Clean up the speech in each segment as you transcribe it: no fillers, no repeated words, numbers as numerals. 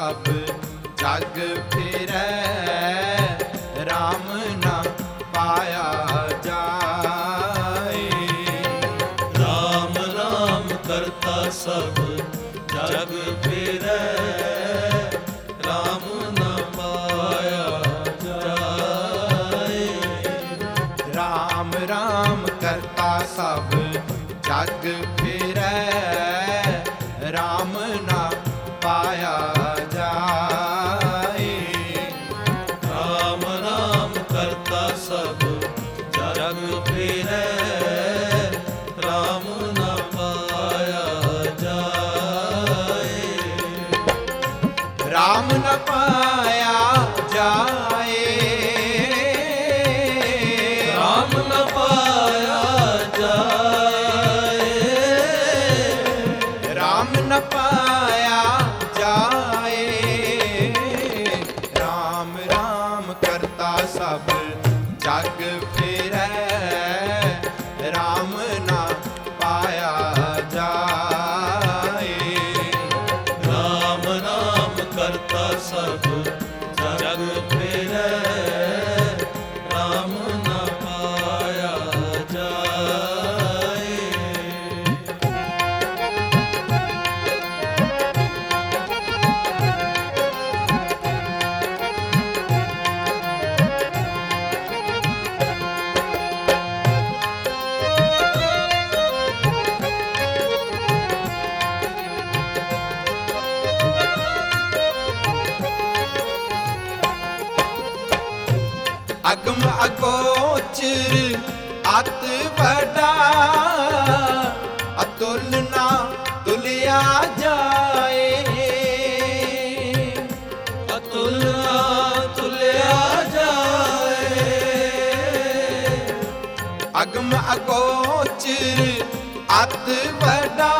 ਸਭ ਜਗ ਫਿਰੈ, ਰਾਮ ਨਾ ਪਾਇਆ ਜਾਏ। ਰਾਮ ਰਾਮ ਕਰਤਾ ਸਭ ਜਗ ਫਿਰੈ, ਰਾਮ ਨਾ ਪਾਇਆ ਜਾਏ। ਰਾਮ ਰਾਮ ਕਰਤਾ ਸਭ ਜਗ ਫਿਰੈ, ਰਾਮ ਨਾ ਪਾਇਆ ਜਾਏ। ਰਾਮ ਰਾਮ ਕਰਤਾ ਸਭ ਜਗ ਫਿਰੈ, ਰਾਮ ਨਾ ਪਾਇਆ ਜਾਏ। ਰਾਮ ਨ ਪਾਇਆ ਜਾਏ, ਰਾਮ ਨ ਪਾਇਆ ਜਾਏ। ਰਾਮ ਨ ਪਾਇਆ ਜਾਏ। ਰਾਮ ਰਾਮ ਕਰਤਾ ਸਭ ਜਗ ਫਿਰੈ, ਰਾਮ ਨਾ ਪਾਇਆ ਜਾਏ। ਰਾਮ ਰਾਮ ਕਰਤਾ ਸਭ ਜਗ ਫਿਰੈ, ਰਾਮ ਨਾ ਪਾਇਆ ਜਾਏ। ਅਗਮ ਅਗੋਚਰ ਅਤ ਵੱਡਾ, ਅਤੁਲ ਨਾ ਤੁਲਿਆ ਜਾਏ। ਅਤੁਲ ਨਾ ਤੁਲਿਆ ਜਾਏ। ਅਗਮ ਅਗੋਚਰ ਅਤ ਵੱਡਾ,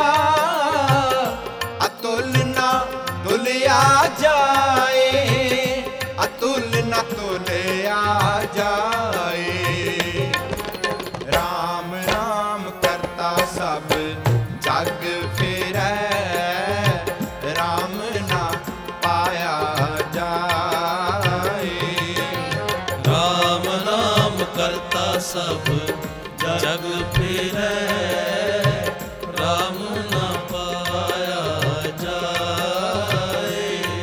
ਅਤੁਲ ਨਾ ਤੁਲਿਆ ਜਾਏ। ਅਤੁਲ ਨਾ ਤੁਲਿਆ ਜਾਏ। ਰਾਮ ਰਾਮ ਕਰਤਾ ਸਭ ਜਗ ਫਿਰੈ, ਰਾਮ ਨਾ ਪਾਇਆ ਜਾਏ। ਰਾਮ ਨਾਮ ਕਰਤਾ ਸਭ ਜਗ ਫਿਰੈ, ਰਾਮ ਨਾ ਪਾਇਆ ਜਾਏ।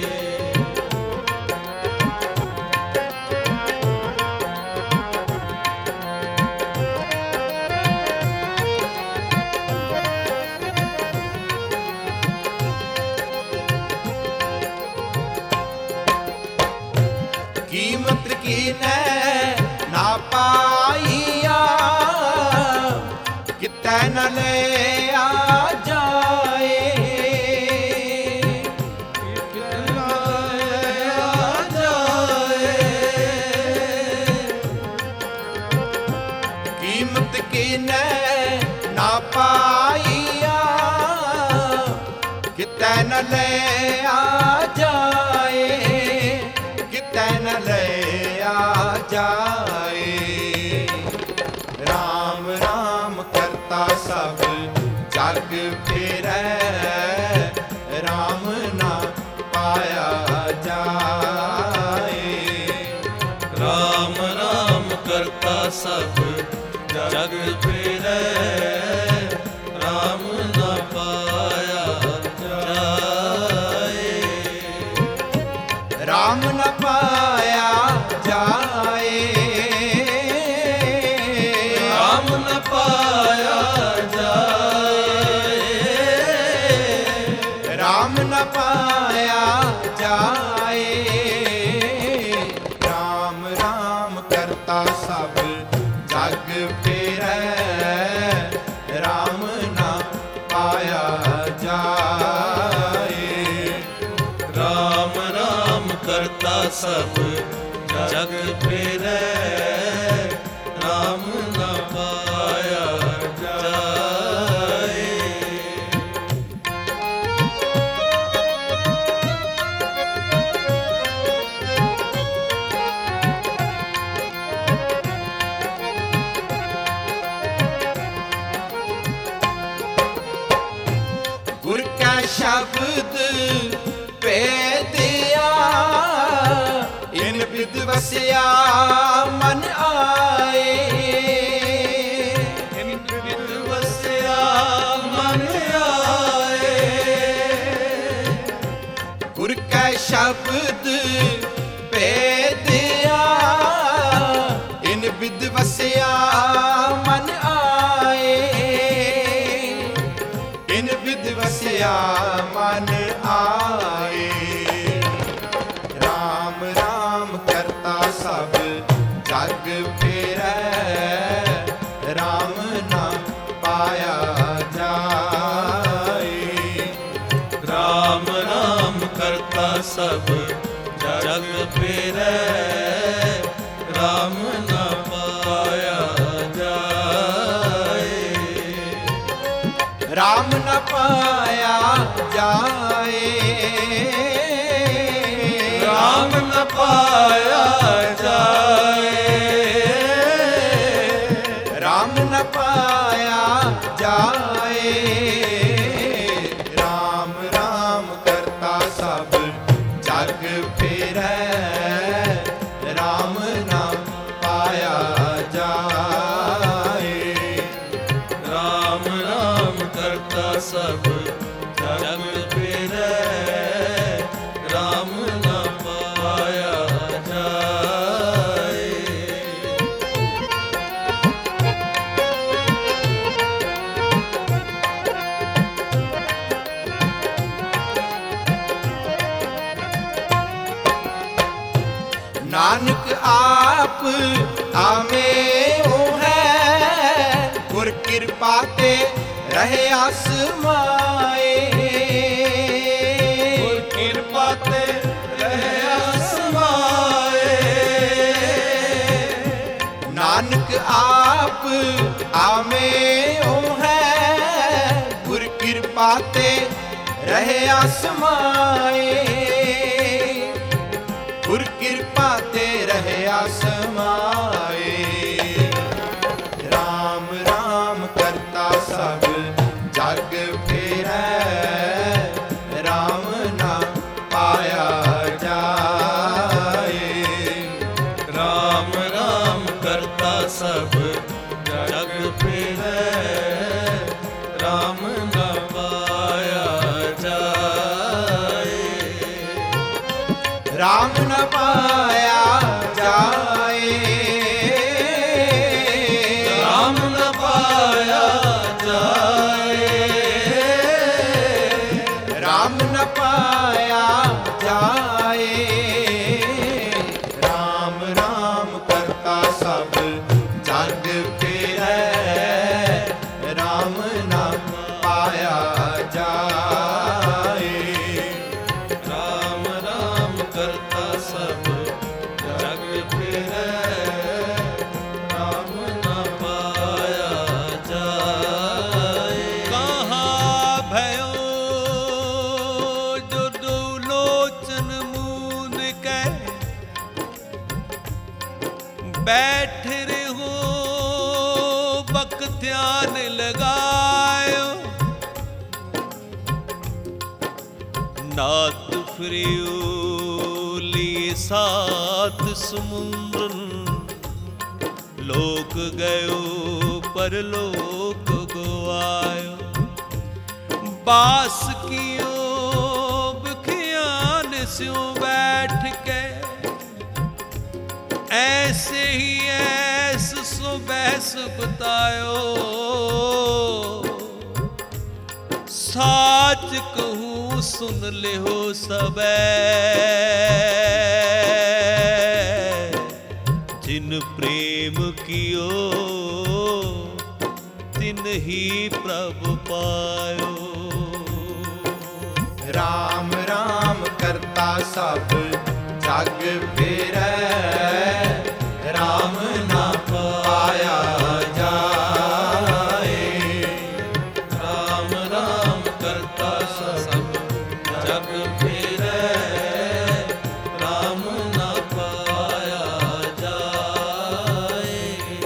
ਕੀਮਤ ਕੀਨੈ ਨਾ ਪਾਈਆ, ਕਿਤੈ ਨ ਲਿਆ ਜਾਏ। ਕਿਤੈ ਨ ਲਿਆ ਜਾਏ। ਕੀਮਤ ਕੀਨੈ ਨਾ ਪਾਈਆ, ਕਿਤੈ ਨ ਲਿਆ ਜਾਏ। ਕਿਤੈ ਨ ਲਿਆ ਜਾਏ। ਰਾਮ ਰਾਮ ਕਰਤਾ ਸਭ ਜਗ ਫਿਰੈ, ਰਾਮ ਨਾ ਪਾਇਆ ਜਾਏ। ਰਾਮ ਰਾਮ ਕਰਤਾ ਸਭ ਜਗ ਫਿਰੈ, ਰਾਮ ਨਾ ਪਾਇਆ ਜਾਏ। ਰਾਮ ਨ ਪਾਇਆ ਜਾਏ। ਰਾਮ ਨ ਪਾਇਆ ਜਾਏ। ਰਾਮ ਨ ਪਾਇਆ ਜਾਏ। ਰਾਮ ਰਾਮ ਕਰਤਾ ਸਭ ਜਗ ਫਿਰੈ, ਰਾਮ ਨਾ ਪਾਇਆ ਜਾਏ। ਰਾਮ ਰਾਮ ਕਰਤਾ ਸਭ ਜਗ ਫਿਰੈ, ਰਾਮ ਨਾ ਪਾਇਆ ਜਾਏ। ਗੁਰ ਕਾ ਸ਼ਬਦ ਭੇਦ कै शब्द भेदिया इन विद वसिया मन आए इन विद वसिया मन आए राम राम करता सब जग फेरै राम ना पाया जाए राम राम करता सब जग फेरै राम ना पाया जाए राम न पाया जाए राम न पाया जाए राम न पाया जाए राम राम करता सब जग फेरै राम न पाया जाए राम राम करता सब जग फेरै राम न पाया जाए नानक आप आमे ओ है गुर कृपा ते रहे आसमाए गुर कृपा ते रहे आसमाए नानक आप आमे ओ है गुर कृपा ते रहे आसमाए गुर कृपा ते रहे आसमाए राम राम करता सब जग फेरै राम ना पाया जाए राम राम करता सब जग फेरै राम न पाया जाए राम न पाया जाए राम न पाया जाए राम न पाया जाए राम राम करता सब जग फेरै राम न पाया जाए राम राम करता सब जग फेरै राम न पाया जाए कहाँ भयो जो दो लोचन मूंद कै बैठ रहो बक ध्यान लगायो नाथ फिरियो लिए सात समुद्रन लोक गयो परलोक गवायो बास कियो बखियान स्यों बैठ के ऐसे ही ऐस सो बहस बतायो साच कहूँ सुन ले हो सबे जिन प्रेम कियो तिन ही प्रभु पायो राम राम करता सब जग फेरै राम ना पाया जाए राम राम करता सब जग फेरै राम न पाया जाए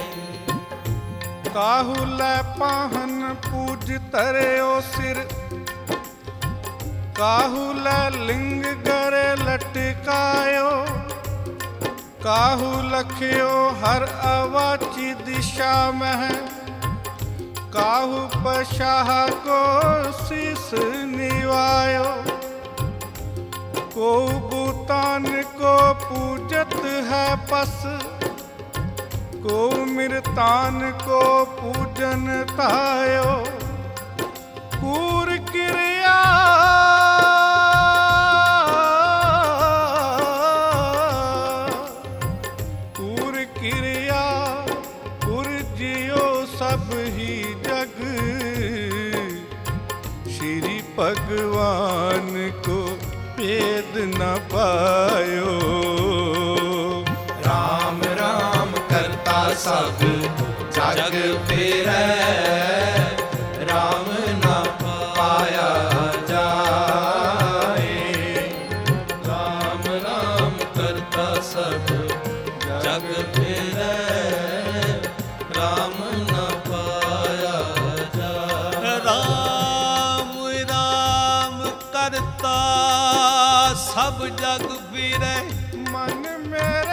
काहू लै पाहन पूज तरियो सिर काहू लै लिंग गरे लटकायो काहू लखियो हर अवाची दिशा में काहू पशाह को शीस निवायो को भूतान को पूजत है पस, को मृतान को पूजन तायो। कूर क्रिया पुरजियो सब ही जग, श्री भगवान को भेद न पायो। राम राम करता सब जग फेरै, राम ना पाया जाए। राम राम करता सब जग फेरै, राम न पाया जाए। राम राम करता सब जग फिरै, मन मेरे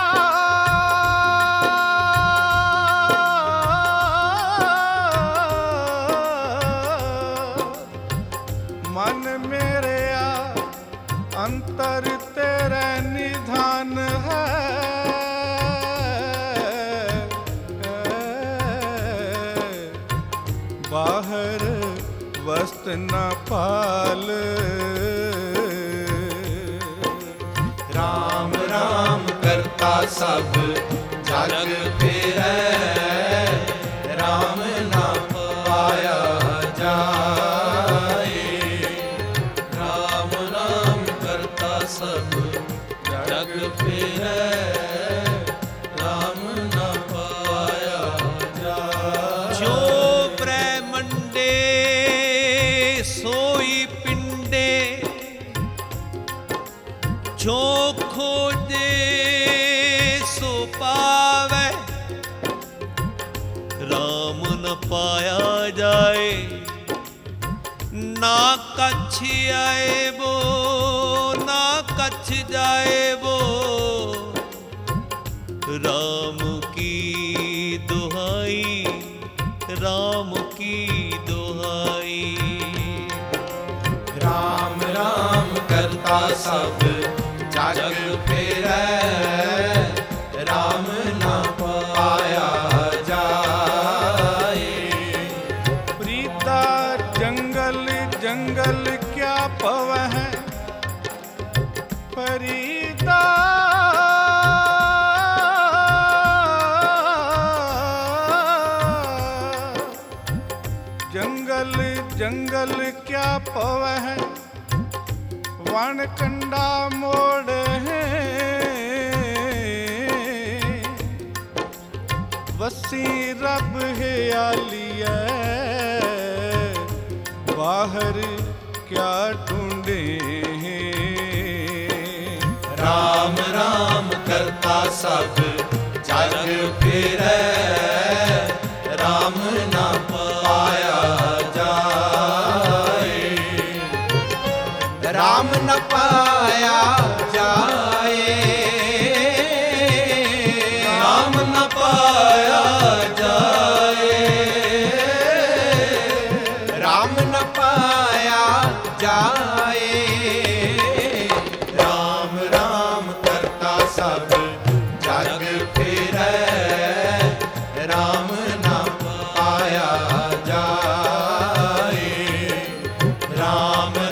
मन मेरे अंतर तेरे निधान है। बाहर वस्त न पाल। राम राम करता सब जग फेरै, राम ना पाया जाए। राम राम करता सब जग फिरै, राम न पाया जाए। जो ब्रह्मंडे सोई पिंडे, जो खोजे सो पावे, राम न पाया जाए। ना कछ आए वो ना कछ जाए वो, राम की दुहाई राम की दुहाई। राम राम करता सब जग फेरै, राम ना पाया जाए। प्रीता जंगल जंगल क्या पवह है, फरीदा जंगल जंगल क्या पवह है, वन कंडा मोड़ है। वसी रब है आलिया, बाहर क्या ढूंढे हैं। राम राम करता सब जग फेरै, राम ना पाया जाए। राम न पाया जाए, राम न पाया जाए। राम न पाया जाए। राम राम करता सब जग फेरै, राम ना पाया जाए। राम